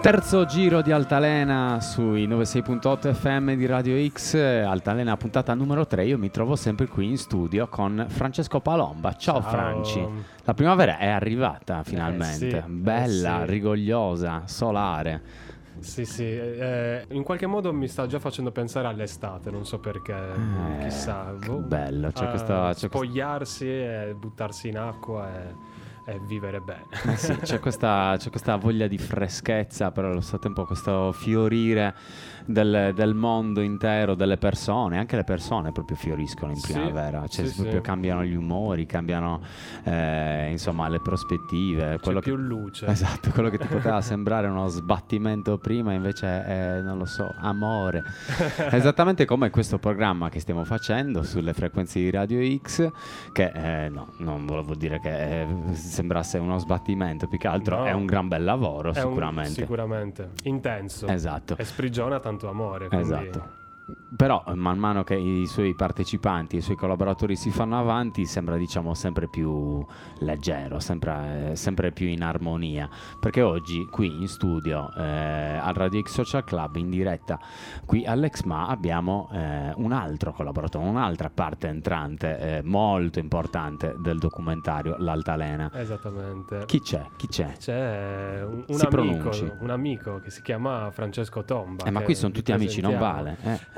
Terzo giro di Altalena sui 96.8 FM di Radio X, Altalena puntata numero 3. Io mi trovo sempre qui in studio con Francesco Palomba. Ciao. Franci, la primavera è arrivata finalmente, bella, rigogliosa, solare. Sì, in qualche modo mi sta già facendo pensare all'estate, non so perché, chissà. Che bello, c'è spogliarsi e buttarsi in acqua e vivere bene. Sì, c'è questa voglia di freschezza, però allo stesso tempo questo fiorire del mondo intero, delle persone. Anche le persone proprio fioriscono in primavera, proprio cambiano gli umori, cambiano insomma le prospettive. C'è più luce. Esatto, quello che ti poteva sembrare uno sbattimento prima invece è, non lo so, amore. Esattamente come questo programma che stiamo facendo sulle frequenze di Radio X, che no, non volevo dire che sembrasse uno sbattimento, più che altro è un gran bel lavoro, sicuramente intenso, esatto, e sprigiona tanto amore, quindi... esatto. Però man mano che i suoi partecipanti, i suoi collaboratori si fanno avanti, sembra, diciamo, sempre più leggero, sempre più in armonia, perché oggi qui in studio al Radio X Social Club, in diretta qui all'Exma, abbiamo un altro collaboratore, un'altra parte entrante molto importante del documentario L'Altalena. Esattamente. Chi c'è? C'è un amico che si chiama Francesco Tomba. Ma qui sono tutti amici, non vale.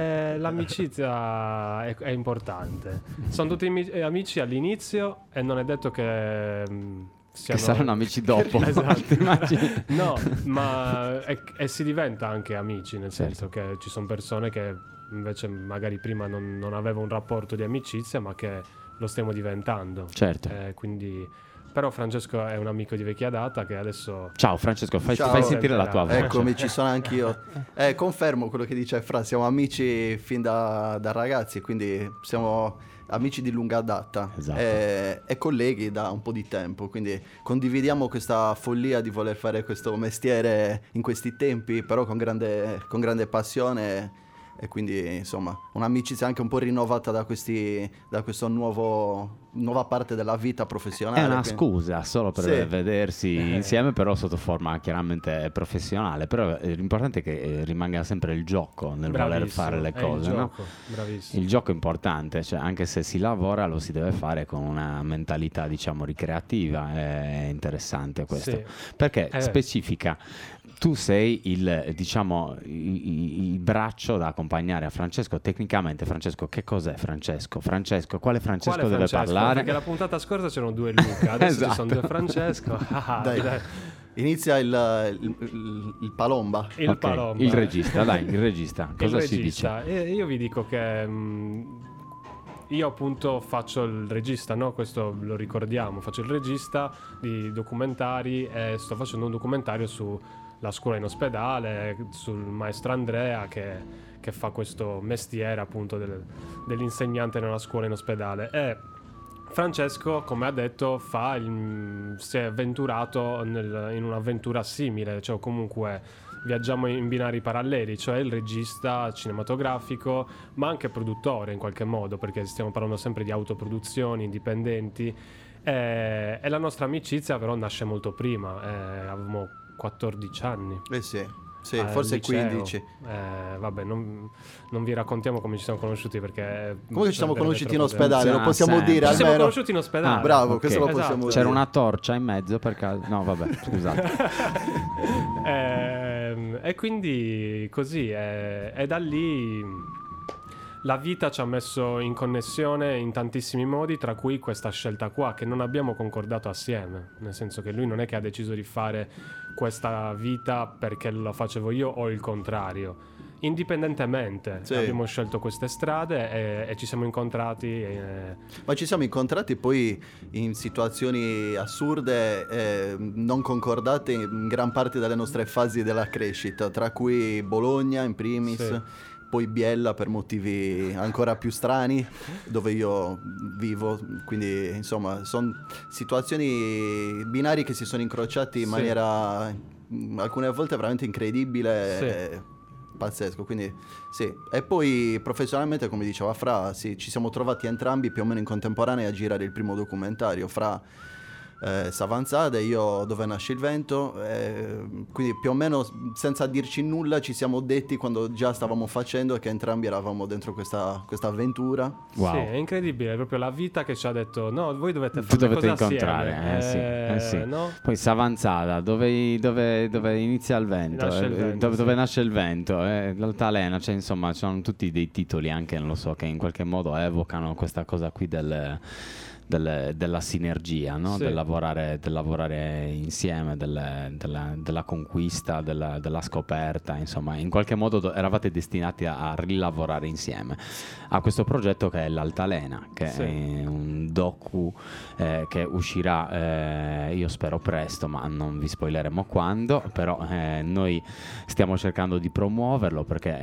L'amicizia è importante. Sono tutti amici all'inizio e non è detto che saranno amici dopo. Esatto. No, ma si diventa anche amici, nel senso che ci sono persone che invece magari prima non avevano un rapporto di amicizia, ma che lo stiamo diventando. Certo. Quindi... Però Francesco è un amico di vecchia data che adesso... Ciao Francesco, fai sentire la tua voce. Eccomi, ci sono anch'io. Confermo quello che dice Fra, siamo amici fin da ragazzi, quindi siamo amici di lunga data. Esatto. E colleghi da un po' di tempo, quindi condividiamo questa follia di voler fare questo mestiere in questi tempi, però con grande passione. E quindi insomma un'amicizia anche un po' rinnovata da questo nuova parte della vita professionale. È una scusa solo per vedersi insieme, però sotto forma chiaramente professionale. Però l'importante è che rimanga sempre il gioco nel voler fare le cose, il no? gioco. Bravissimo. Il gioco è importante, cioè anche se si lavora lo si deve fare con una mentalità, diciamo, ricreativa. È interessante questo, perché specifica. Tu sei il braccio da accompagnare a Francesco. Tecnicamente, Francesco, che cos'è Francesco? Quale Francesco deve parlare? Perché la puntata scorsa c'erano due Luca, adesso ci sono due Francesco. Dai. Inizia il Palomba. Palomba. Il regista, dai, il regista. Cosa si dice? Io vi dico che... io appunto faccio il regista, no? Questo lo ricordiamo, faccio il regista di documentari e sto facendo un documentario sulla scuola in ospedale, sul maestro Andrea che fa questo mestiere appunto dell'insegnante nella scuola in ospedale. E Francesco, come ha detto, si è avventurato in un'avventura simile, cioè comunque viaggiamo in binari paralleli, cioè il regista cinematografico ma anche produttore in qualche modo, perché stiamo parlando sempre di autoproduzioni indipendenti, e la nostra amicizia però nasce molto prima, avevamo 14 anni. Sì, forse liceo. 15. Vabbè, non vi raccontiamo come ci siamo conosciuti, perché come ci siamo conosciuti in ospedale, lo possiamo dire. Ci siamo conosciuti in ospedale. Bravo, questo lo possiamo dire. C'era una torcia in mezzo per caso. No, vabbè, scusate. E quindi così e da lì la vita ci ha messo in connessione in tantissimi modi, tra cui questa scelta qua che non abbiamo concordato assieme, nel senso che lui non è che ha deciso di fare questa vita perché lo facevo io o il contrario. Indipendentemente abbiamo scelto queste strade e ci siamo incontrati. Ma ci siamo incontrati poi in situazioni assurde, non concordate in gran parte delle nostre fasi della crescita, tra cui Bologna in primis, poi Biella per motivi ancora più strani, dove io vivo, quindi insomma sono situazioni binari che si sono incrociati in maniera alcune volte veramente incredibile. Pazzesco, quindi sì. E poi professionalmente, come diceva Fra, ci siamo trovati entrambi più o meno in contemporanea a girare il primo documentario. Fra Savanzade, io Dove nasce il vento, quindi più o meno senza dirci nulla ci siamo detti quando già stavamo facendo che entrambi eravamo dentro questa avventura. Wow. Sì, è incredibile, è proprio la vita che ci ha detto no, voi dovete Tu fare dovete cosa incontrare, assieme. sì. No? Poi Savanzada, dove inizia il vento, Nasce il vento, dove sì. nasce il vento, l'altalena, cioè insomma, sono tutti dei titoli anche, non lo so, che in qualche modo evocano questa cosa qui della sinergia, no? Sì. Del lavorare insieme, della conquista, della scoperta, insomma, in qualche modo eravate destinati a rilavorare insieme a questo progetto che è l'Altalena, che Sì. è un docu che uscirà, io spero presto, ma non vi spoileremo quando, però noi stiamo cercando di promuoverlo perché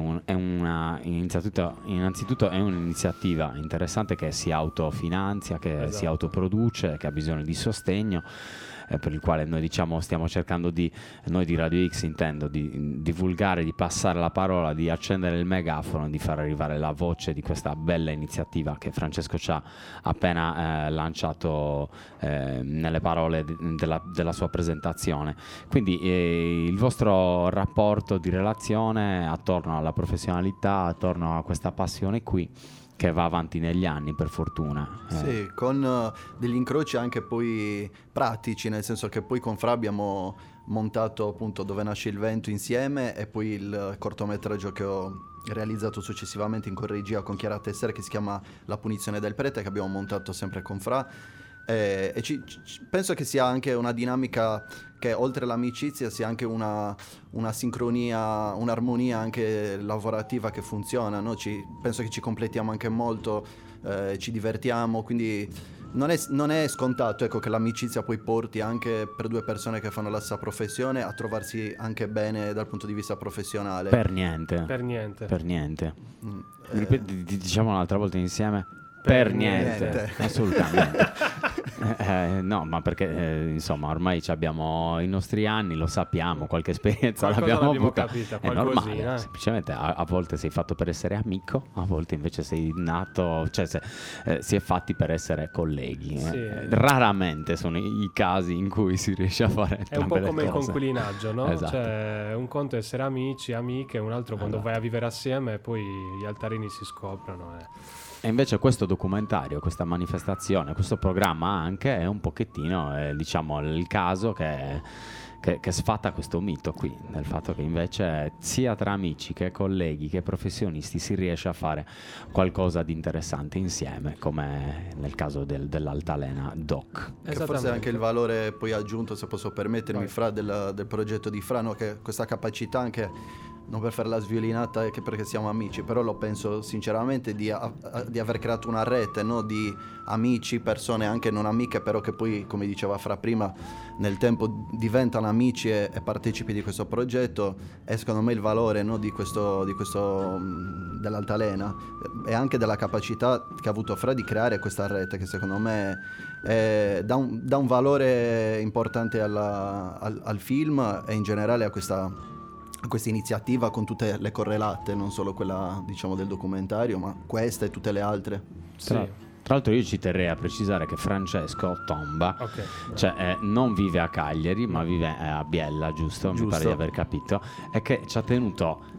innanzitutto è un'iniziativa interessante che si autofinanzia, che Esatto. si autoproduce, che ha bisogno di sostegno, per il quale noi stiamo cercando noi di Radio X intendo, di divulgare, di passare la parola, di accendere il megafono, di far arrivare la voce di questa bella iniziativa che Francesco ci ha appena lanciato nelle parole della sua presentazione. Quindi il vostro rapporto di relazione attorno alla professionalità, attorno a questa passione qui, che va avanti negli anni, per fortuna. Sì, con degli incroci anche poi pratici, nel senso che poi con Fra abbiamo montato appunto Dove nasce il vento insieme, e poi il cortometraggio che ho realizzato successivamente in corregia con Chiara Tessera, che si chiama La punizione del prete, che abbiamo montato sempre con Fra. E penso che sia anche una dinamica che oltre l'amicizia sia anche una sincronia, un'armonia anche lavorativa che funziona, no? Penso che ci completiamo anche molto, ci divertiamo, quindi non è scontato, ecco, che l'amicizia poi porti anche per due persone che fanno la stessa professione a trovarsi anche bene dal punto di vista professionale. Per niente. Per niente. Per niente. Eh, Diciamo un'altra volta insieme. Per niente. Assolutamente. No, ma perché insomma ormai abbiamo i nostri anni, lo sappiamo, qualche esperienza l'abbiamo avuta. Capita, È normale, semplicemente a volte sei fatto per essere amico, a volte invece sei nato, cioè si è fatti per essere colleghi. Sì. Raramente sono i casi in cui si riesce a fare È un entrambe po' le come il cose. concubinaggio, no? Esatto. Cioè, un conto è essere amici, amiche, un altro quando Esatto. vai a vivere assieme e poi gli altarini si scoprono. E invece questo documentario, questa manifestazione, questo programma anche è un pochettino, diciamo, il caso che sfatta questo mito qui, nel fatto che invece sia tra amici che colleghi che professionisti si riesce a fare qualcosa di interessante insieme, come nel caso dell'Altalena Doc. Che forse è anche il valore poi aggiunto, se posso permettermi, Vai. Fra, del progetto di Fra, no? Che questa capacità anche, non per fare la sviolinata, che perché siamo amici, però lo penso sinceramente di aver creato una rete, no? Di amici, persone anche non amiche, però che poi, come diceva Fra prima, nel tempo diventano amici e partecipi di questo progetto. E secondo me il valore, no? di questo dell'Altalena e anche della capacità che ha avuto Fra di creare questa rete, che secondo me dà un valore importante al film e in generale a questa iniziativa, con tutte le correlate, non solo quella, diciamo, del documentario, ma questa e tutte le altre. Tra l'altro io ci terrei a precisare che Francesco Tomba non vive a Cagliari, ma vive a Biella, giusto? Mi pare di aver capito, e che ci ha tenuto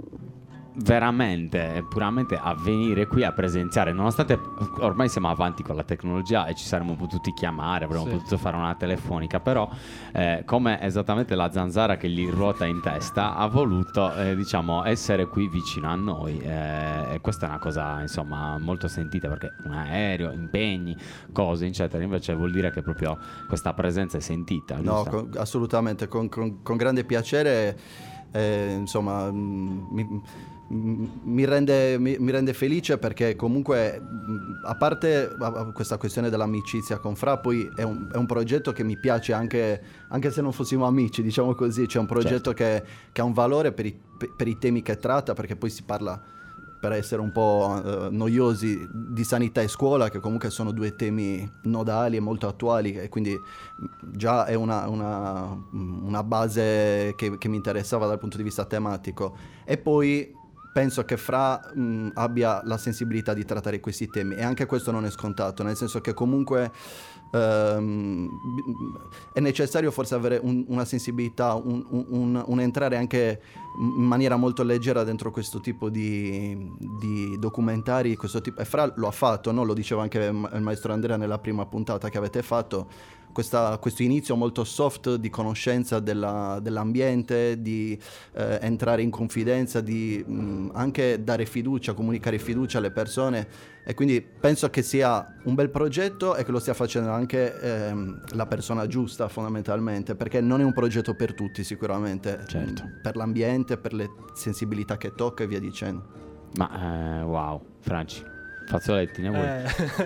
veramente e puramente a venire qui a presenziare, nonostante ormai siamo avanti con la tecnologia e ci saremmo potuti chiamare, avremmo potuto fare una telefonica, però come esattamente la zanzara che gli ruota in testa, ha voluto diciamo essere qui vicino a noi, e questa è una cosa insomma molto sentita, perché un aereo, impegni, cose eccetera, invece vuol dire che proprio questa presenza è sentita, giusto? No, assolutamente, con grande piacere, insomma, mi rende felice, perché comunque, a parte questa questione dell'amicizia con Fra, poi è un progetto che mi piace anche se non fossimo amici, diciamo così. C'è un progetto che ha un valore per i temi che tratta, perché poi si parla, per essere un po' noiosi, di sanità e scuola, che comunque sono due temi nodali e molto attuali, e quindi già è una base che mi interessava dal punto di vista tematico. E poi penso che Fra abbia la sensibilità di trattare questi temi, e anche questo non è scontato, nel senso che comunque è necessario forse avere una sensibilità, un entrare anche in maniera molto leggera dentro questo tipo di documentari, questo tipo, e Fra lo ha fatto, no? Lo diceva anche il maestro Andrea nella prima puntata che avete fatto, questo inizio molto soft di conoscenza dell'ambiente, di entrare in confidenza, di anche dare fiducia, comunicare fiducia alle persone, e quindi penso che sia un bel progetto e che lo stia facendo anche la persona giusta, fondamentalmente, perché non è un progetto per tutti sicuramente, certo, per l'ambiente, per le sensibilità che tocca e via dicendo. Ma wow, Franci, fazzoletti ne vuoi?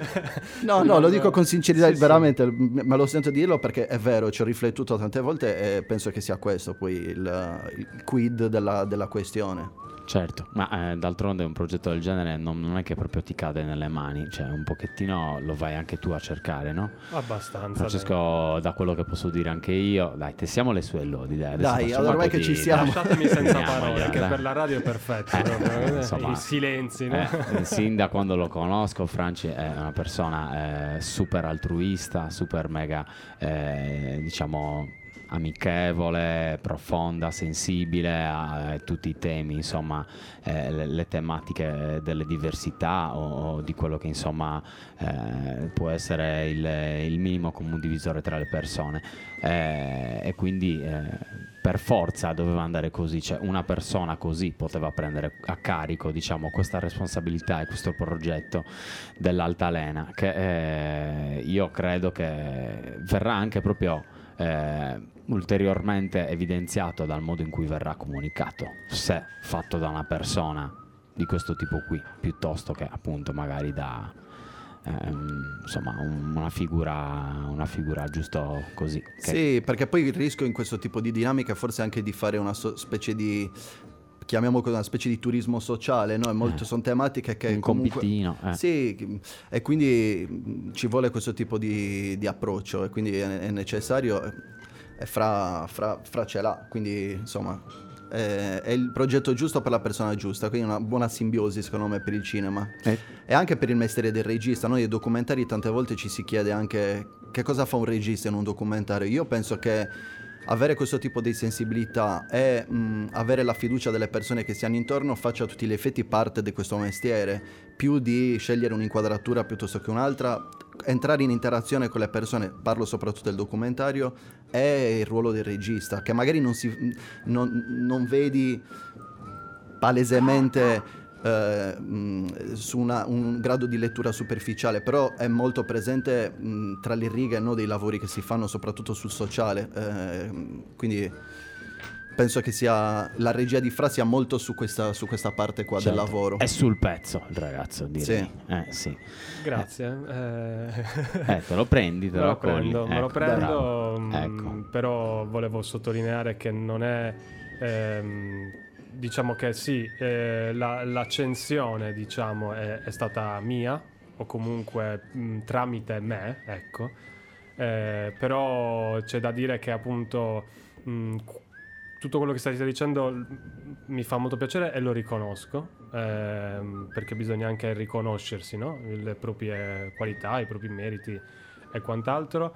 No, lo dico con sincerità, sì, veramente, me lo sento dirlo perché è vero, ci ho riflettuto tante volte e penso che sia questo poi il quid della questione. Certo, ma d'altronde un progetto del genere non è che proprio ti cade nelle mani, cioè un pochettino lo vai anche tu a cercare, no? Abbastanza. Francesco, da quello che posso dire anche io, dai, tessiamo le sue lodi, dai, Dai, allora ormai che ci siamo. Lasciatemi senza Finiamola, parole, che dai. per la radio è perfetto. Insomma, I silenzi, no? Sin da quando lo conosco, Franci è una persona super altruista, super mega, diciamo, amichevole, profonda, sensibile a tutti i temi, insomma, le tematiche delle diversità o di quello che insomma può essere il minimo comune divisore tra le persone, e quindi per forza doveva andare così, cioè una persona così poteva prendere a carico, diciamo, questa responsabilità e questo progetto dell'Altalena, che io credo che verrà anche proprio ulteriormente evidenziato dal modo in cui verrà comunicato, se fatto da una persona di questo tipo qui, piuttosto che appunto magari da insomma una figura giusto così che... Sì, perché poi il rischio in questo tipo di dinamica è forse anche di fare una specie di, chiamiamolo una specie di turismo sociale, no? Sono tematiche che un comunque compitino, sì, e quindi ci vuole questo tipo di approccio, e quindi è necessario, e Fra ce l'ha, quindi insomma è il progetto giusto per la persona giusta, quindi una buona simbiosi secondo me per il cinema e anche per il mestiere del regista. Noi nei documentari tante volte ci si chiede anche che cosa fa un regista in un documentario. Io penso che avere questo tipo di sensibilità e avere la fiducia delle persone che si hanno intorno faccia a tutti gli effetti parte di questo mestiere, più di scegliere un'inquadratura piuttosto che un'altra. Entrare in interazione con le persone, parlo soprattutto del documentario, è il ruolo del regista, che magari non vedi palesemente su un grado di lettura superficiale, però è molto presente tra le righe, no, dei lavori che si fanno soprattutto sul sociale, quindi penso che sia la regia di Fra sia molto su questa parte qua, certo, del lavoro. è sul pezzo il ragazzo, direi. Sì. Grazie. Te lo prendi, te lo accogli. Me lo prendo, ecco. però volevo sottolineare che non è diciamo che sì, l'accensione diciamo è stata mia, o comunque tramite me, ecco, però c'è da dire che appunto tutto quello che state dicendo mi fa molto piacere e lo riconosco, perché bisogna anche riconoscersi, no? Le proprie qualità, i propri meriti e quant'altro.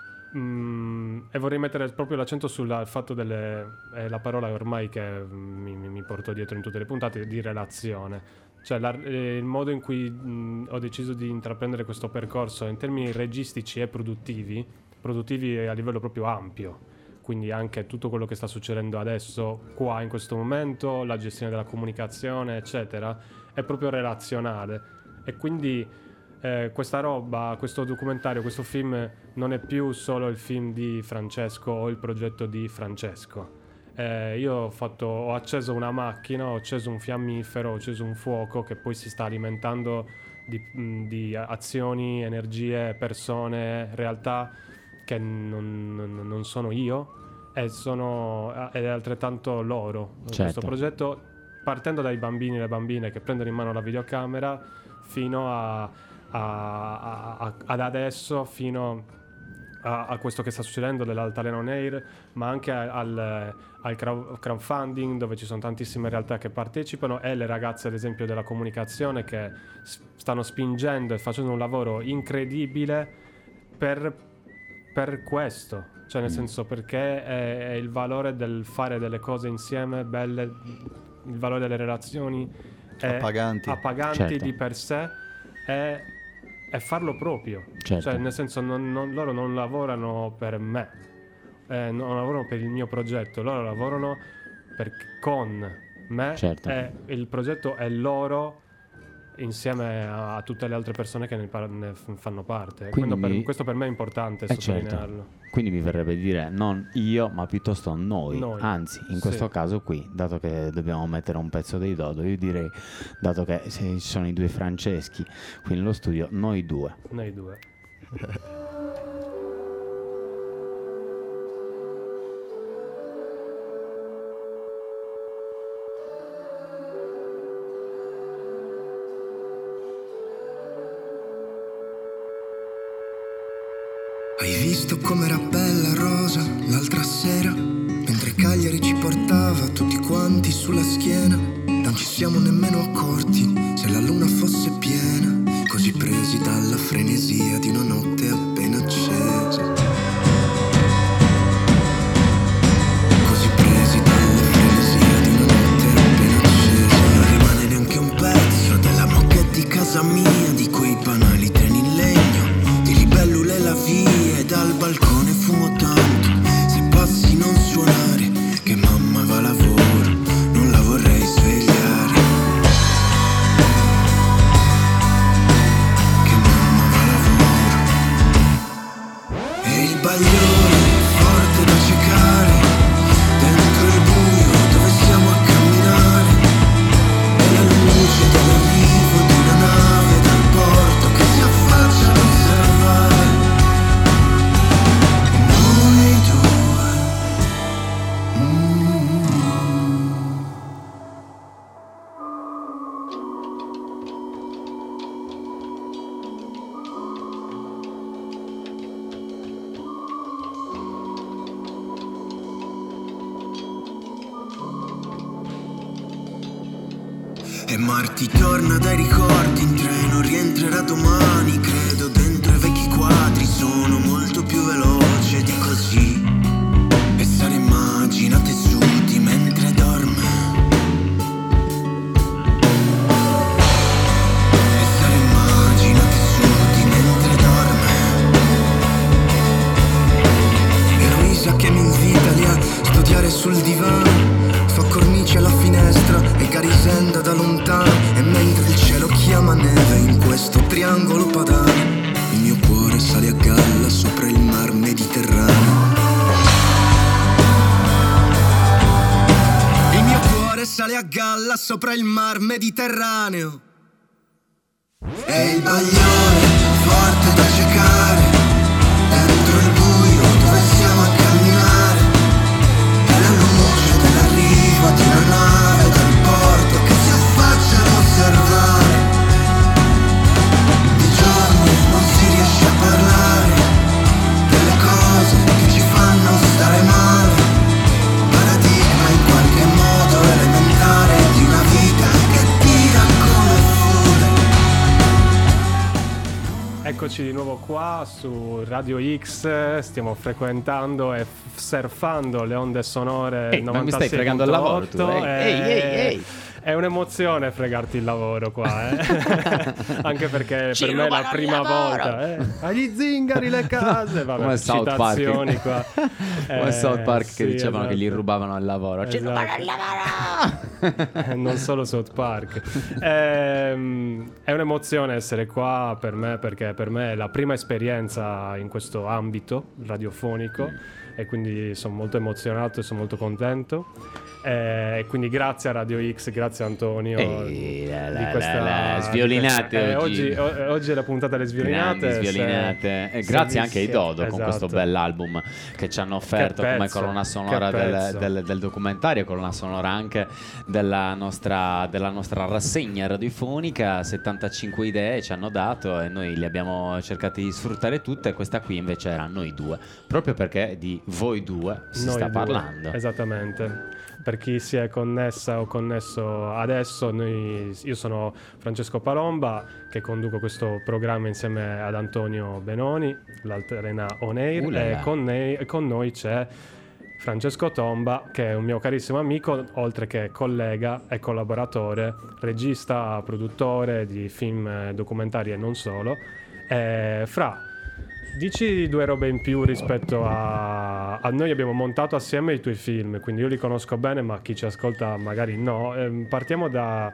E vorrei mettere proprio l'accento sul fatto la parola ormai che mi porto dietro in tutte le puntate, di relazione. Cioè il modo in cui ho deciso di intraprendere questo percorso in termini registici e produttivi a livello proprio ampio. Quindi anche tutto quello che sta succedendo adesso qua in questo momento, la gestione della comunicazione eccetera, è proprio relazionale, e quindi questa roba, questo documentario, questo film non è più solo il film di Francesco o il progetto di Francesco. Io ho acceso una macchina, ho acceso un fiammifero, ho acceso un fuoco che poi si sta alimentando di azioni, energie, persone, realtà che non sono io, ed è altrettanto loro. Certo. Questo progetto, partendo dai bambini e le bambine che prendono in mano la videocamera fino ad adesso, fino a questo che sta succedendo dell'Altalena On Air, ma anche al crowdfunding, dove ci sono tantissime realtà che partecipano, e le ragazze ad esempio della comunicazione che stanno spingendo e facendo un lavoro incredibile per questo, cioè nel senso, perché è il valore del fare delle cose insieme belle, il valore delle relazioni appaganti certo. di per sé, e farlo proprio, Certo. cioè nel senso loro non lavorano per me, non lavorano per il mio progetto, loro lavorano con me, Certo. e il progetto è loro insieme a tutte le altre persone che ne fanno parte. Questo per me è importante sottolinearlo. Certo. Quindi mi verrebbe dire non io, ma piuttosto noi. Anzi, in questo caso qui, dato che dobbiamo mettere un pezzo dei Dodo, io direi, dato che ci sono i due Franceschi qui nello studio, noi due. Hai visto com'era bella Rosa l'altra sera, mentre Cagliari ci portava tutti quanti sulla schiena? Non ci siamo nemmeno accorti se la luna fosse piena, così presi dalla frenesia di una notte appena accesa. Così presi dalla frenesia di una notte appena accesa. Non rimane neanche un pezzo della moquette di casa mia, di quei banali treni in legno, di libellule la via, e dal balcone fumo tanto. Se passi non suonare, che mamma va a lavoro, non la vorrei svegliare. Che mamma va a lavoro. E il bagliore forte da cercare, dentro il buio dove siamo a camminare, e la luce dell'arrivo di una nave dal porto che si affaccia ad osservare noi due. E Marti torna dai ricordi in treno, rientrerà domani, credo, dentro i vecchi quadri. Sono molto più veloce di così, e Sara immagina tessuti mentre dorme. E Sara immagina tessuti mentre dorme. E Luisa che mi invita lì a studiare sul divano, fa cornice alla finestra e Garisenda da lontano. E mentre il cielo chiama neve in questo triangolo padano, il mio cuore sale a galla sopra il mar Mediterraneo. Il mio cuore sale a galla sopra il mar Mediterraneo. E il bagliore forte da cercare, dentro il buio dove siamo a camminare, e la luce dell'arrivo di una nave dal porto che si affaccia ad osservare. Di giorno non si riesce a parlare delle cose che ci fanno stare male, paradigma in qualche modo elementare di una vita che tira come furia. Eccoci di nuovo qua su Radio X, stiamo frequentando e surfando le onde sonore. Ma mi stai fregando il lavoro tu? Ehi. È un'emozione fregarti il lavoro qua, anche perché per me è la prima volta. Agli zingari le case, vabbè, come South citazioni qua. Come South Park che sì, dicevano che gli esatto. rubavano il lavoro. Ci rubano il lavoro! Non solo South Park. È un'emozione essere qua per me, perché per me è la prima esperienza in questo ambito radiofonico, e quindi sono molto emozionato e sono molto contento. E quindi grazie a Radio X, grazie a Antonio di questa sviolinate oggi è la puntata delle sviolinate. E grazie anche ai Dodo, esatto, con questo bell'album che ci hanno offerto come colonna sonora del documentario, colonna sonora anche della nostra rassegna radiofonica. 75 idee ci hanno dato e noi le abbiamo cercate di sfruttare tutte, e questa qui invece era Noi Due, proprio perché di voi due si sta parlando. Esattamente. Per chi si è connessa o connesso adesso, io sono Francesco Palomba, che conduco questo programma insieme ad Antonio Benoni, l'Altalena On Air, e con noi c'è Francesco Tomba, che è un mio carissimo amico, oltre che collega e collaboratore, regista, produttore di film documentari e non solo. Dici due robe in più rispetto a noi. Abbiamo montato assieme i tuoi film, quindi io li conosco bene, ma chi ci ascolta magari no. Partiamo da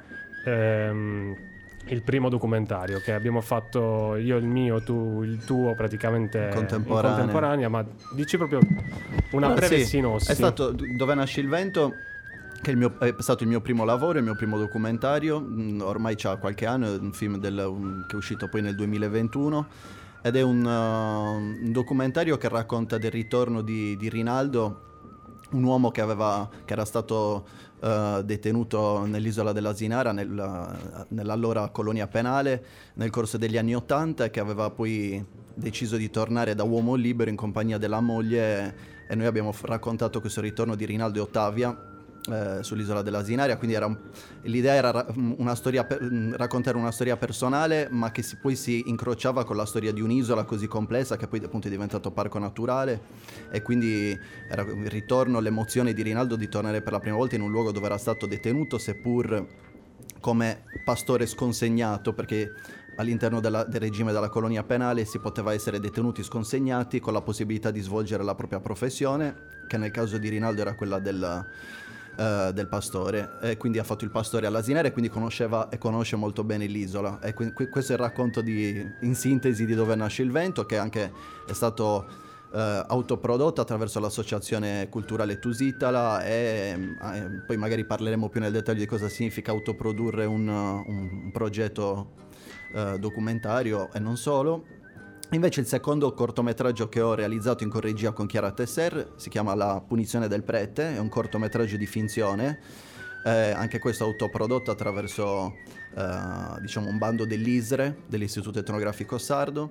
il primo documentario che abbiamo fatto, io il mio, tu il tuo, praticamente in contemporanea, ma dici proprio una breve sinossi. È stato Dove nasce il vento, che è stato il mio primo lavoro, il mio primo documentario. Ormai c'ha qualche anno, è un film che è uscito poi nel 2021. Ed è un documentario che racconta del ritorno di Rinaldo, un uomo che era stato detenuto nell'isola dell'Asinara, nell'allora colonia penale, nel corso degli anni '80, e che aveva poi deciso di tornare da uomo libero in compagnia della moglie, e noi abbiamo raccontato questo ritorno di Rinaldo e Ottavia sull'isola dell'Asinaria. Quindi l'idea era raccontare una storia personale, ma che poi si incrociava con la storia di un'isola così complessa, che poi appunto è diventato parco naturale, e quindi era il ritorno, l'emozione di Rinaldo di tornare per la prima volta in un luogo dove era stato detenuto, seppur come pastore sconsegnato, perché all'interno del regime della colonia penale si poteva essere detenuti consegnati con la possibilità di svolgere la propria professione, che nel caso di Rinaldo era quella del pastore, e quindi ha fatto il pastore all'Asinara, e quindi conosceva e conosce molto bene l'isola. E questo è il racconto in sintesi di Dove nasce il vento, che anche è stato autoprodotto attraverso l'associazione culturale Tusitala, e poi magari parleremo più nel dettaglio di cosa significa autoprodurre un progetto documentario e non solo. Invece il secondo cortometraggio che ho realizzato in corregia con Chiara Tesser si chiama La punizione del prete, è un cortometraggio di finzione, anche questo autoprodotto attraverso un bando dell'ISRE, dell'Istituto Etnografico Sardo.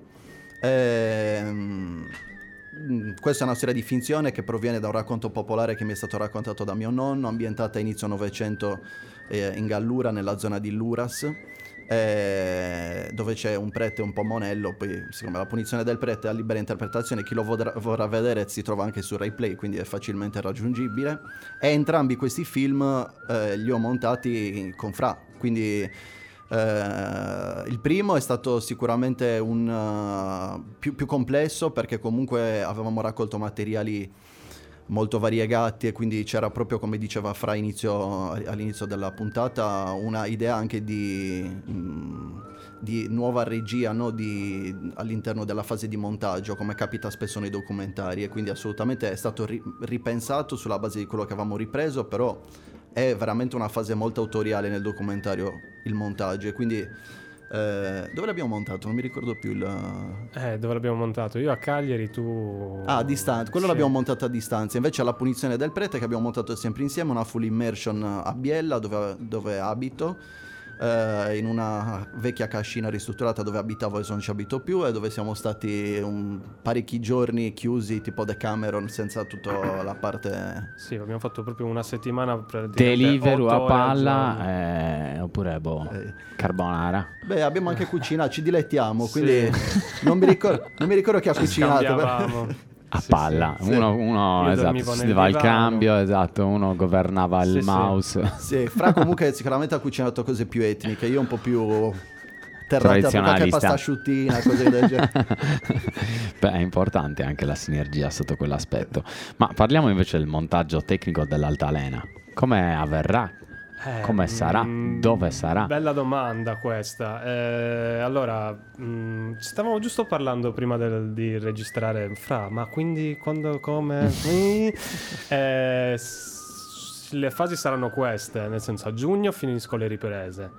Questa è una storia di finzione che proviene da un racconto popolare che mi è stato raccontato da mio nonno, ambientata a inizio Novecento in Gallura, nella zona di Luras, dove c'è un prete un po' monello. Poi siccome La punizione del prete ha libera interpretazione, chi lo vorrà vedere si trova anche su Rai Play, quindi è facilmente raggiungibile. E entrambi questi film li ho montati con Fra, quindi il primo è stato sicuramente più complesso, perché comunque avevamo raccolto materiali molto variegati, e quindi c'era proprio, come diceva Fra all'inizio della puntata, una idea anche di nuova regia, no? All'interno della fase di montaggio, come capita spesso nei documentari, e quindi assolutamente è stato ripensato sulla base di quello che avevamo ripreso, però è veramente una fase molto autoriale nel documentario, il montaggio. E quindi dove l'abbiamo montato? Non mi ricordo più dove l'abbiamo montato? Io a Cagliari, tu... a distanza. Quello l'abbiamo montato a distanza. Invece La punizione del prete, che abbiamo montato sempre insieme, una full immersion a Biella, dove abito, in una vecchia cascina ristrutturata dove abitavo, adesso non ci abito più, e dove siamo stati parecchi giorni chiusi, tipo Decameron, senza tutta la parte... Sì, abbiamo fatto proprio una settimana per delivery a palla, oppure carbonara. Beh, abbiamo anche cucinato, ci dilettiamo, quindi non mi ricordo chi ha cucinato. A palla, sì. Uno esatto, si va al cambio, esatto, uno governava il mouse. Sì, Fra comunque sicuramente ha cucinato cose più etniche, io un po' più terrata, qualche pasta asciuttina, cose del genere. Beh, è importante anche la sinergia sotto quell'aspetto. Ma parliamo invece del montaggio tecnico dell'Altalena. Come avverrà Come sarà? Dove sarà? Bella domanda questa. Allora, stavamo giusto parlando prima di registrare ma quindi quando, come? Le fasi saranno queste, nel senso a giugno finisco le riprese.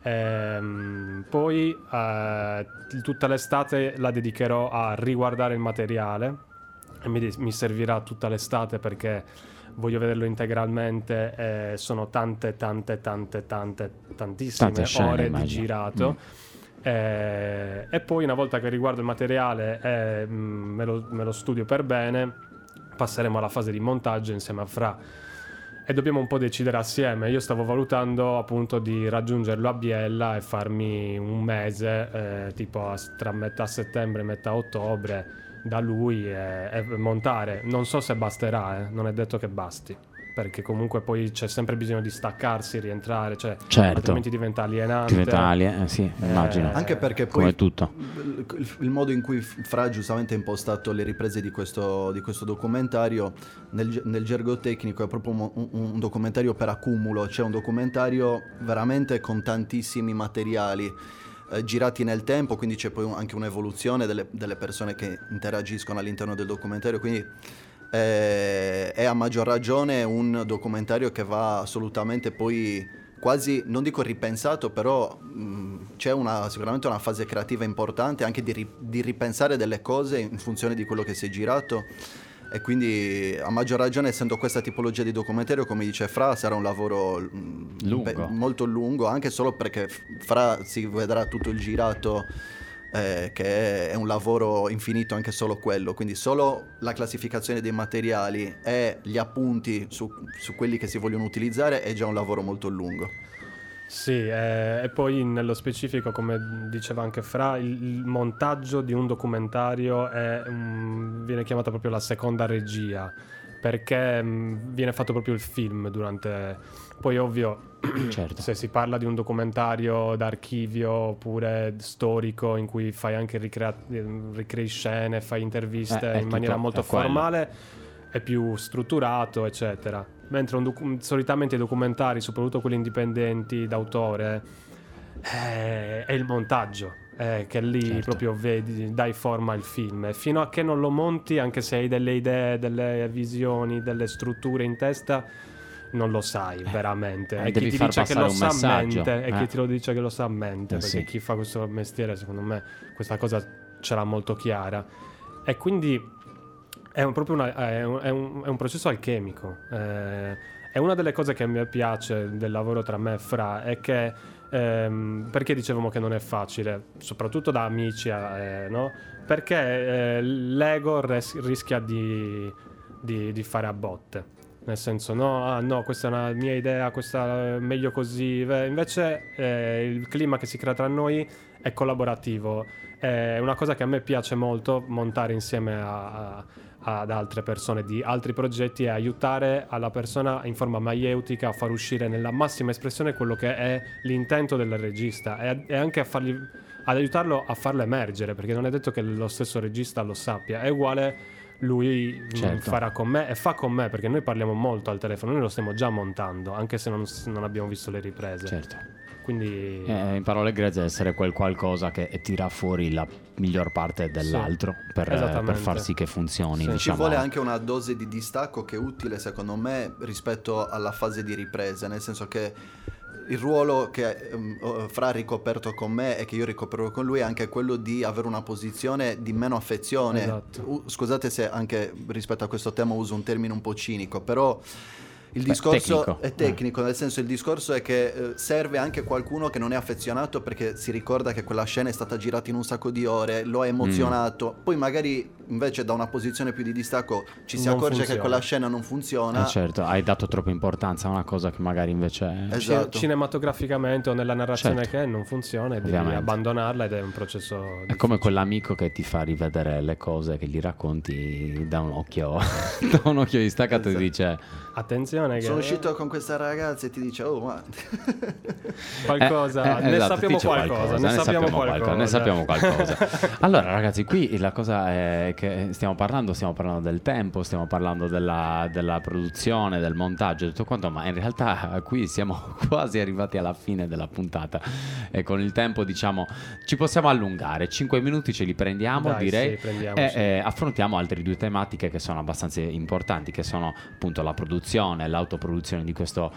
Poi tutta l'estate la dedicherò a riguardare il materiale e mi servirà tutta l'estate perché voglio vederlo integralmente. Sono tantissime scene, ore immagino. di girato. E poi una volta che riguardo il materiale me lo studio per bene, passeremo alla fase di montaggio insieme a Fra e dobbiamo un po' decidere assieme. Io stavo valutando appunto di raggiungerlo a Biella e farmi un mese tipo tra metà settembre e metà ottobre da lui e montare. Non so se basterà, non è detto che basti, perché comunque poi c'è sempre bisogno di staccarsi, rientrare, cioè Certo. altrimenti diventa alienante. Sì, immagino. Anche perché poi Come tutto. il modo in cui Fra giustamente ha impostato le riprese di questo documentario nel gergo tecnico è proprio un documentario per accumulo, cioè un documentario veramente con tantissimi materiali girati nel tempo, quindi c'è poi anche un'evoluzione delle persone che interagiscono all'interno del documentario, quindi è a maggior ragione un documentario che va assolutamente poi quasi, non dico ripensato, però c'è sicuramente una fase creativa importante anche di ripensare delle cose in funzione di quello che si è girato, e quindi a maggior ragione, essendo questa tipologia di documentario, come dice Fra, sarà un lavoro molto lungo, anche solo perché Fra si vedrà tutto il girato, che è un lavoro infinito anche solo quello, quindi solo la classificazione dei materiali e gli appunti su quelli che si vogliono utilizzare è già un lavoro molto lungo. Sì, e poi nello specifico, come diceva anche Fra, il montaggio di un documentario viene chiamata proprio la seconda regia, perché viene fatto proprio il film durante... Poi ovvio, Certo. se si parla di un documentario d'archivio oppure storico in cui fai anche ricrei scene, fai interviste in maniera tutto, molto è quello. formale, è più strutturato, eccetera. Mentre solitamente i documentari, soprattutto quelli indipendenti d'autore, è il montaggio, che lì Certo. proprio vedi, dai forma al film. E fino a che non lo monti, anche se hai delle idee, delle visioni, delle strutture in testa, non lo sai veramente. E devi chi ti far dice che passare lo un sa a messaggio. mente, e chi te lo dice che lo sa a mente, perché sì. chi fa questo mestiere, secondo me, questa cosa ce l'ha molto chiara. E quindi è un processo alchemico. È una delle cose che mi piace del lavoro tra me e Fra, è che perché dicevamo che non è facile, soprattutto da amici, no? Perché l'ego rischia di fare a botte. Nel senso, no, questa è una mia idea, questa è meglio così. Invece il clima che si crea tra noi è collaborativo. È una cosa che a me piace molto, montare insieme ad altre persone di altri progetti e aiutare alla persona in forma maieutica a far uscire nella massima espressione quello che è l'intento del regista, e anche ad aiutarlo a farlo emergere, perché non è detto che lo stesso regista lo sappia. È uguale, lui Certo. farà con me e fa con me, perché noi parliamo molto al telefono, noi lo stiamo già montando anche se non abbiamo visto le riprese. Certo. Quindi In parole grezze, essere quel qualcosa che tira fuori la miglior parte dell'altro per esattamente. far sì che funzioni. Sì. Ci Diciamo. vuole anche una dose di distacco che è utile, secondo me, rispetto alla fase di riprese, nel senso che il ruolo che Fra ha ricoperto con me e che io ricopro con lui è anche quello di avere una posizione di meno affezione. Esatto. Scusate se anche rispetto a questo tema uso un termine un po' cinico, però il discorso tecnico. è tecnico, nel senso, il discorso è che serve anche qualcuno che non è affezionato perché si ricorda che quella scena è stata girata in un sacco di ore, lo ha emozionato, poi magari invece da una posizione più di distacco ci si Non accorge funziona. che quella scena non funziona. Certo, hai dato troppa importanza a una cosa che magari invece Esatto. cinematograficamente o nella narrazione Certo. che non funziona, e devi Ovviamente. abbandonarla, ed è un processo è difficile. come quell'amico che ti fa rivedere le cose che gli racconti da un occhio da un occhio distaccato e ti dice attenzione che Sono uscito con questa ragazza e ti dice oh ma qualcosa, ne esatto, sappiamo dice qualcosa, ne sappiamo qualcosa. Allora ragazzi, qui la cosa è che stiamo parlando del tempo, stiamo parlando della produzione, del montaggio, tutto quanto, ma in realtà qui siamo quasi arrivati alla fine della puntata e con il tempo, diciamo, ci possiamo allungare. 5 minuti ce li prendiamo, Dai, direi, sì, prendiamoci. e affrontiamo altre due tematiche che sono abbastanza importanti, che sono appunto la produzione, l'autoproduzione di questo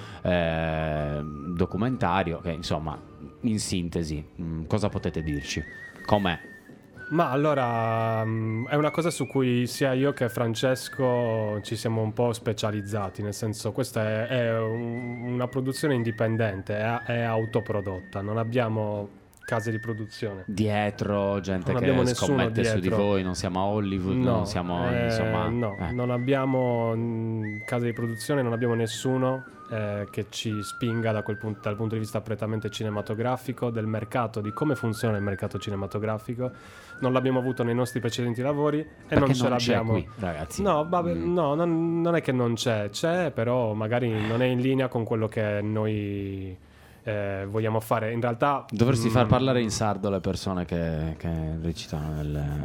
documentario, che insomma, in sintesi, cosa potete dirci? Com'è? Ma allora è una cosa su cui sia io che Francesco ci siamo un po' specializzati, nel senso questa è una produzione indipendente, è autoprodotta, non abbiamo case di produzione. Dietro, gente Non che abbiamo nessuno scommette su di dietro. voi, non siamo a Hollywood, No, non siamo insomma... no, non abbiamo case di produzione, non abbiamo nessuno che ci spinga dal punto di vista prettamente cinematografico, del mercato, di come funziona il mercato cinematografico. Non l'abbiamo avuto nei nostri precedenti lavori e Perché non ce non l'abbiamo c'è qui, ragazzi. No, vabbè, no, non è che non c'è, però magari non è in linea con quello che noi vogliamo fare. In realtà Dovresti far parlare in sardo le persone che recitano nel...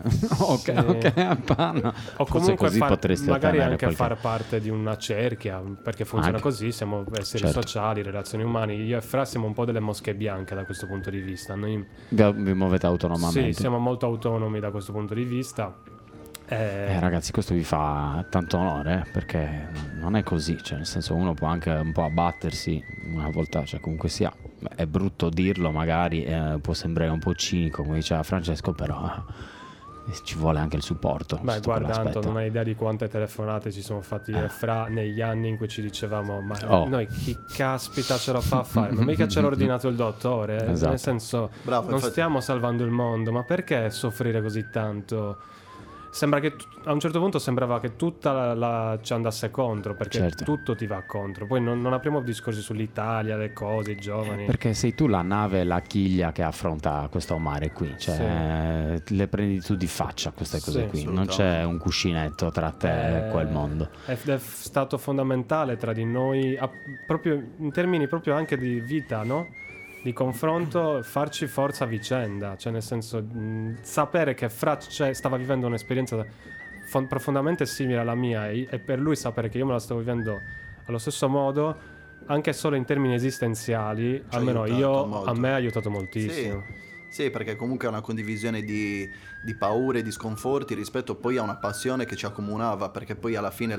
ok, panna. o Forse comunque così potresti magari ottenere anche qualche... far parte di una cerchia, perché funziona Anche. così, siamo esseri Certo. sociali, relazioni umane. Io e Fra siamo un po' delle mosche bianche da questo punto di vista. Noi Vi muovete autonomamente. sì, siamo molto autonomi da questo punto di vista. Ragazzi, questo vi fa tanto onore, perché non è così, cioè nel senso, uno può anche un po' abbattersi una volta, cioè comunque sia, è brutto dirlo magari, può sembrare un po' cinico come diceva Francesco, però ci vuole anche il supporto. Beh, sotto guarda, quell'aspetto. Anto, non hai idea di quante telefonate ci sono fatti io e Fra negli anni in cui ci dicevamo: ma Oh. noi chi caspita ce lo fa a fare? Ma mica ce l'ha ordinato il dottore, Esatto. nel senso, Bravo, non infatti. stiamo salvando il mondo, ma perché soffrire così tanto? Sembra che a un certo punto sembrava che tutta ci andasse contro, perché Certo. tutto ti va contro. Poi non apriamo discorsi sull'Italia, le cose, i giovani. Perché sei tu la nave, la chiglia che affronta questo mare qui, cioè le prendi tu di faccia queste cose Sì, qui, non assolutamente. c'è un cuscinetto tra te e quel mondo. È stato fondamentale tra di noi, proprio in termini proprio anche di vita, no? Di confronto, farci forza a vicenda, cioè nel senso sapere che Fra stava vivendo un'esperienza profondamente simile alla mia e per lui sapere che io me la stavo vivendo allo stesso modo, anche solo in termini esistenziali, Ci ha almeno aiutato molto. a me ha aiutato moltissimo. Sì, perché comunque è una condivisione di paure, di sconforti rispetto poi a una passione che ci accomunava, perché poi alla fine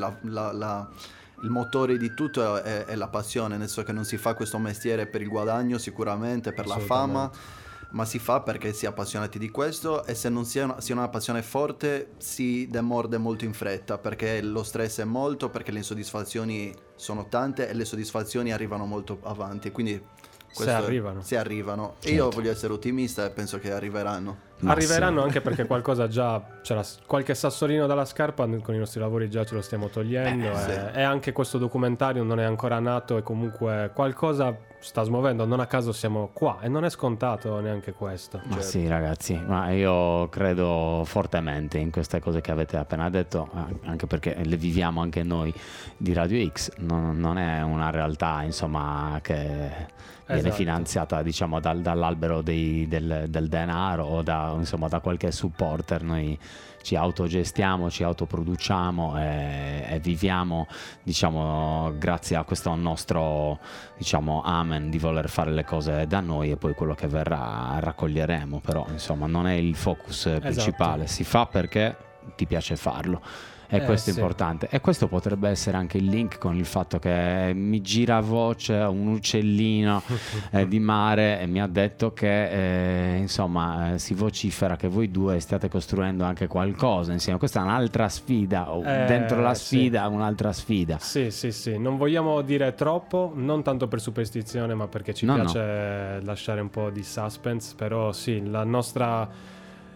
il motore di tutto è la passione, nel senso che non si fa questo mestiere per il guadagno sicuramente, per la fama, ma si fa perché si è appassionati di questo, e se non si è una passione forte si demorde molto in fretta, perché lo stress è molto, perché le insoddisfazioni sono tante e le soddisfazioni arrivano molto avanti, quindi Se arrivano. se arrivano. E Certo. io voglio essere ottimista e penso che arriveranno. Ma Arriveranno sì. anche perché qualcosa già c'era, qualche sassolino dalla scarpa con i nostri lavori già ce lo stiamo togliendo, sì. e anche questo documentario non è ancora nato e comunque qualcosa sta smuovendo, non a caso siamo qua e non è scontato neanche questo. Ma sì, ragazzi, ma io credo fortemente in queste cose che avete appena detto, anche perché le viviamo anche noi di Radio X. Non è una realtà, insomma, che viene Esatto. finanziata, diciamo, dall'albero del denaro o da qualche supporter. Noi ci autogestiamo, ci autoproduciamo e viviamo, diciamo, grazie a questo nostro, diciamo, amen di voler fare le cose da noi, e poi quello che verrà raccoglieremo, però insomma non è il focus principale, si fa perché ti piace farlo. E questo è sì. importante, e questo potrebbe essere anche il link con il fatto che mi gira voce un uccellino di mare e mi ha detto che insomma si vocifera che voi due stiate costruendo anche qualcosa insieme. Questa è un'altra sfida, o dentro la sfida un'altra sfida. Sì, non vogliamo dire troppo, non tanto per superstizione ma perché ci piace lasciare un po' di suspense, però sì, la nostra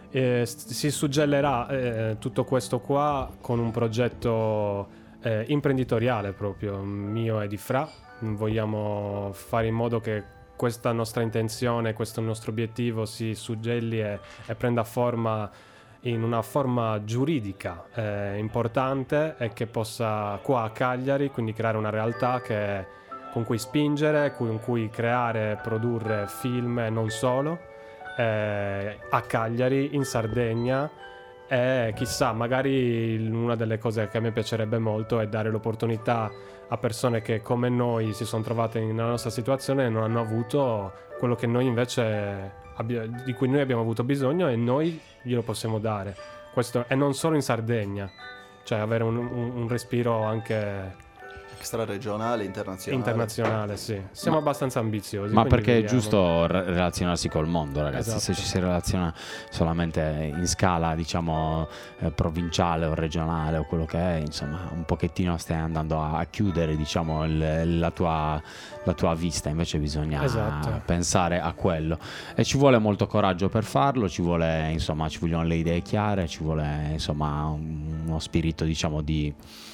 si suggellerà tutto questo qua con un progetto imprenditoriale proprio mio e di Fra. Vogliamo fare in modo che questa nostra intenzione, questo nostro obiettivo si suggelli e prenda forma in una forma giuridica importante, e che possa qua a Cagliari quindi creare una realtà con cui spingere, con cui creare, produrre film e non solo, a Cagliari, in Sardegna E chissà, magari una delle cose che a me piacerebbe molto è dare l'opportunità a persone che come noi si sono trovate nella nostra situazione e non hanno avuto quello che noi invece di cui noi abbiamo avuto bisogno, e noi glielo possiamo dare. Questo, e non solo in Sardegna, cioè avere un respiro anche Extraregionale, internazionale, sì. Siamo abbastanza ambiziosi. Ma quindi perché è vediamo. giusto relazionarsi col mondo, ragazzi. Esatto. Se ci si relaziona solamente in scala, diciamo, provinciale o regionale o quello che è, insomma, un pochettino stai andando a chiudere, diciamo, la tua vista. Invece bisogna pensare a quello, e ci vuole molto coraggio per farlo, ci vogliono le idee chiare, ci vuole, insomma, uno spirito, diciamo, di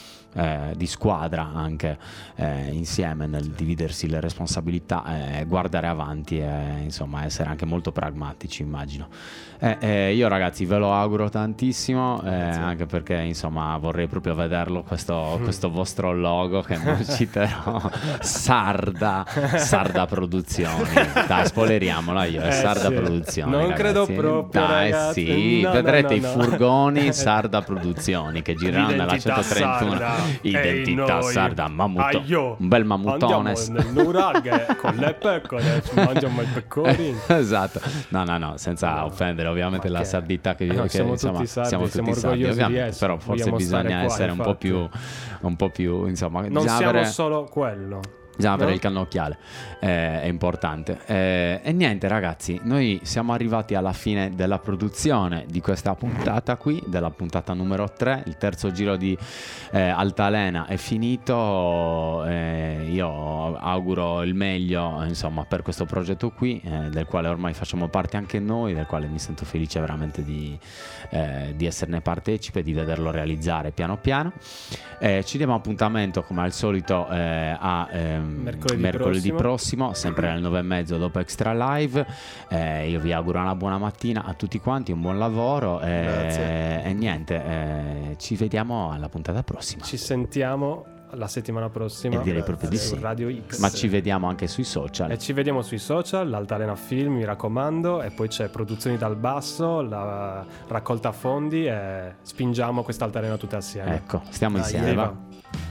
squadra anche insieme nel dividersi le responsabilità, guardare avanti e insomma essere anche molto pragmatici, immagino. Io, ragazzi, ve lo auguro tantissimo, anche perché insomma vorrei proprio vederlo questo vostro logo, che non citerò. Sarda Produzioni, dai, spoileriamolo, è Sarda Produzioni, non ragazzi. credo proprio, dai, ragazzi. sì, No, vedrete no. i furgoni Sarda Produzioni che gireranno nella Identità 131. sarda. Identità Ehi, sarda, noi. un bel mammutone. Andiamo nel nuraghe con le pecore, ci mangiamo i pecorini. Esatto, no, senza offendere ovviamente la sardità che siamo insomma, tutti sardi, siamo siamo tutti sardi, orgogliosi di ovviamente, essere. però forse Vogliamo stare bisogna qua, essere infatti. un po' più, insomma, Non bisogna siamo avere, solo quello. bisogna avere no? il cannocchiale, è importante. E niente, ragazzi, noi siamo arrivati alla fine della produzione di questa puntata qui, della puntata numero 3. Il terzo giro di Altalena è finito. Io auguro il meglio, insomma, per questo progetto qui, del quale ormai facciamo parte anche noi, del quale mi sento felice veramente di esserne partecipe, di vederlo realizzare piano piano. Ci diamo appuntamento come al solito a mercoledì prossimo, sempre alle 9:30 dopo Extra Live. Io vi auguro una buona mattina a tutti quanti, un buon lavoro, e niente, ci vediamo alla puntata prossima. Ci sentiamo la settimana prossima. E direi proprio di sì. Radio X. Ma ci vediamo anche sui social. E ci vediamo sui social, l'Altalena Film, mi raccomando, e poi c'è Produzioni dal Basso, la raccolta fondi, e spingiamo questa Altalena tutte assieme. Ecco, stiamo insieme, va. Viva.